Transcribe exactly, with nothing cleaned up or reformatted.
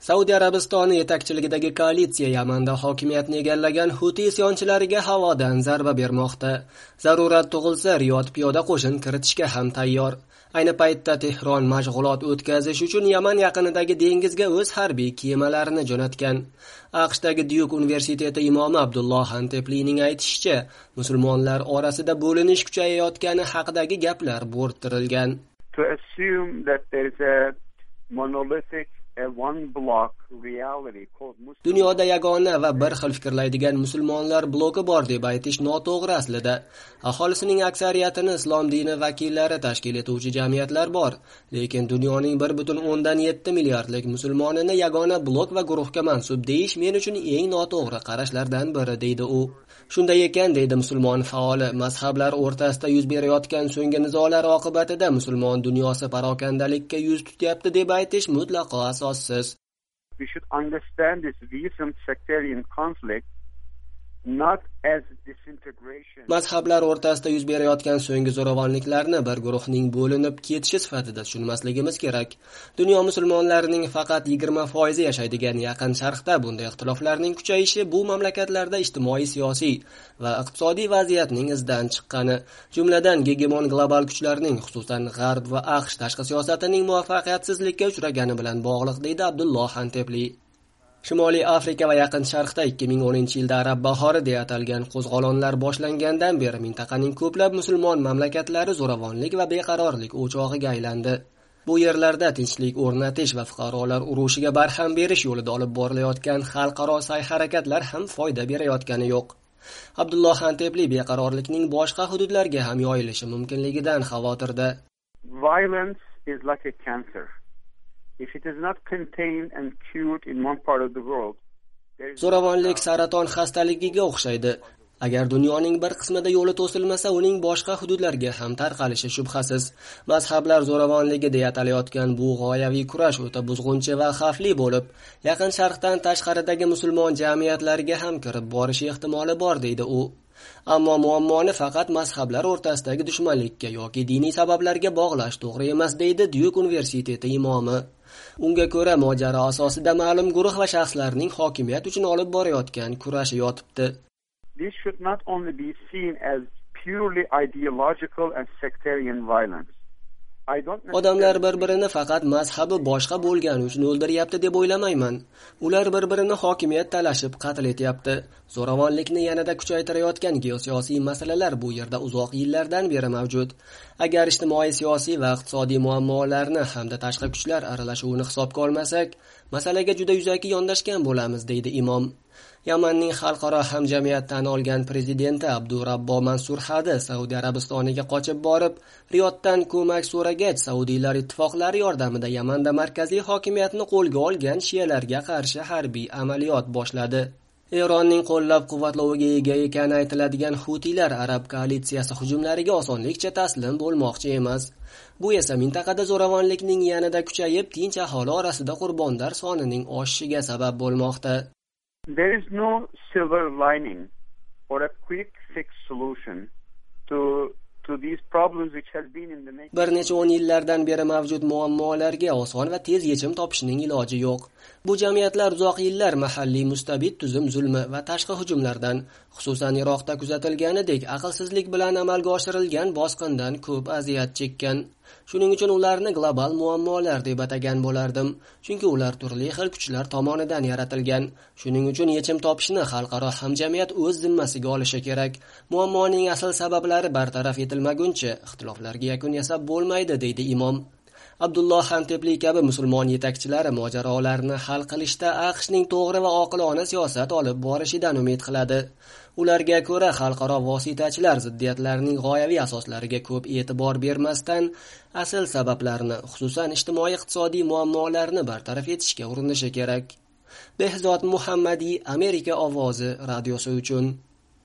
Saudiya Arabistoni yetakchiligidagi koalitsiya Yamanda hokimiyatni egallagan Huti isyoncilariga havodan zarba bermoqda. Zarurat tug'ilsa, Riyod piyoda qo'shin kiritishga ham tayyor. Ayni paytda Tehron mashg'ulot o'tkazish uchun Yaman yaqinidagi dengizga o'z harbiy kemalarini jo'natgan. AQShdagi Duke universiteti imomi Abdulloh Hanteplining aytishicha, musulmonlar orasida bo'linish kuchayayotgani haqidagi gaplar bo'rttirilgan. To assume that there is a monolithic Dunyoda yagona va bir xil fikrlaydigan musulmonlar bloki bor deb aytish noto'g'ri aslida. Aholisining aksariyatini islom dini vakillari tashkil etuvchi jamiyatlar bor, lekin dunyoning bir butun o'ndan yetti milliardlik musulmonini yagona blok va guruhga mansub deyish men uchun eng noto'g'ri qarashlardan biri, deydi u. Shunday ekan, deydi musulmon faoli, mazhablar o'rtasida yuz berayotgan so'nggi nizolar oqibatida musulmon dunyosi parokandalikka yuz tutyapti deb aytish mutlaqo asossiz. We should understand this recent sectarian conflict not as disintegration. Mazhablar o'rtasida yuz berayotgan so'nggi zo'ravonliklarni bir guruhning bo'linib ketishi sifatida tushunmasligimiz kerak. Dunyo musulmonlarining faqat yigirma foizi yashaydigan Yaqin Sharqda bunday ixtiloflarning kuchayishi bu mamlakatlarda ijtimoiy, siyosiy va iqtisodiy vaziyatning izdan chiqqani, jumladan gegemon global kuchlarning, xususan G'arb va AQSh tashqi siyosatining muvaffaqiyatsizlikka uchragani bilan bog'liq, deydi Abdulloh Hantepli. Shimoliy Afrika va Yaqin Sharqda ikki ming o'ninchi yilda Arab bahori deya atalgan qo'zg'olonlar boshlangandan beri mintaqaning ko'plab musulmon mamlakatlari zo'ravonlik va beqarorlik o'chog'iga aylandi. Bu yerlarda tinchlik o'rnatish va fuqarolar urushiga barham berish yo'lida olib borilayotgan xalqaro sa'y-harakatlar ham foyda berayotgani yo'q. Abdulloh Hantepli beqarorlikning boshqa hududlarga ham yoyilishi mumkinligidan xavotirda. Violence is like a cancer. If it is not contained and cured in one part of the world, zo'ravonlik saraton xastaligiga o'xshaydi. Agar dunyoning bir qismida yo'li to'silmasa, uning boshqa hududlarga ham tarqalishi shubhasiz. Mazhablar zo'ravonligi deya atalayotgan bu g'oyaviy kurash o'ta buzg'unchi va xavfli bo'lib, Yaqin Sharqdan tashqaridagi musulmon jamiyatlariga ham kirib borishi ehtimoli bor, deydi u. Ammo muammoni faqat mazhablar o'rtasidagi dushmanlikka yoki diniy sabablarga bog'lash to'g'ri emas, deydi Duke universiteti imomi. Unga ko'ra, mojaro asosida ma'lum guruh va shaxslarning hokimiyat uchun olib borayotgan kurashi yotibdi. This should not only be seen as purely ideological and sectarian violence. Odamlar bir-birini faqat mazhabi boshqa bo'lgani uchun o'ldiryapti deb o'ylamayman. Ular bir-birini hokimiyat talashib qatl etyapti. Zo'ravonlikni yanada kuchaytirayotgan geosiyosiy masalalar bu yerda uzoq yillardan beri mavjud. Agar ijtimoiy, siyosiy va iqtisodiy muammolarni hamda tashqi kuchlar aralashuvini hisobga olmasak, masalaga juda yuzaki yondashgan bo'lamiz, deydi imom. Yamanning xalqaro hamjamiyat tan olgan prezidenti Abdurabbo Mansur Hadi Saudiya Arabistoniga qochib borib, Riyoddan ko'mak so'ragach, Saudiylar ittifoqlari yordamida Yamanda markaziy hokimiyatni qo'lga olgan shiyalarga qarshi harbiy amaliyot boshladi. Eronning qo'llab-quvvatloviga ega ekani aytiladigan Hutilar arab koalitsiyasi hujumlariga osonlikcha taslim bo'lmoqchi emas. Bu esa mintaqada zo'ravonlikning yanada kuchayib, tinch aholi orasida qurbonlar sonining oshishiga sabab bo'lmoqda. There is no silver lining or a quick fix solution to to these problems which has been in the making. Bir necha o'n yillardan beri mavjud muammolarga oson va tez yechim topishning iloji yo'q. Bu jamiyatlar uzoq yillar mahalliy mustabid tuzum zulmi va tashqi hujumlardan, xususan Iroqda kuzatilganidek aqlsizlik bilan amalga oshirilgan bosqindan ko'p aziyat chekkan. Shuning uchun ularni global muammolar deb atagan bo'lardim, chunki ular turli xil kuchlar tomonidan yaratilgan. Shuning uchun yechim topishni xalqaro hamjamiyat o'z zimmasiga olishi kerak. Muammoning asl sabablari bartaraf etilmaguncha ixtiloflarga yakun yasab bo'lmaydi, deydi imom. Abdulloh Hantepli kabi musulmon yetakchilari mojarolarni hal qilishda AQShning to'g'ri va oqilona siyosat olib borishidan umid qiladi. Ularga ko'ra, xalqaro vositachilar ziddiyatlarning g'oyaviy asoslariga ko'p e'tibor bermasdan, asl sabablarni, xususan ijtimoiy-iqtisodiy muammolarni bartaraf etishga urinishi kerak. Behzod Muhammadiy, Amerika ovozi radiosi uchun.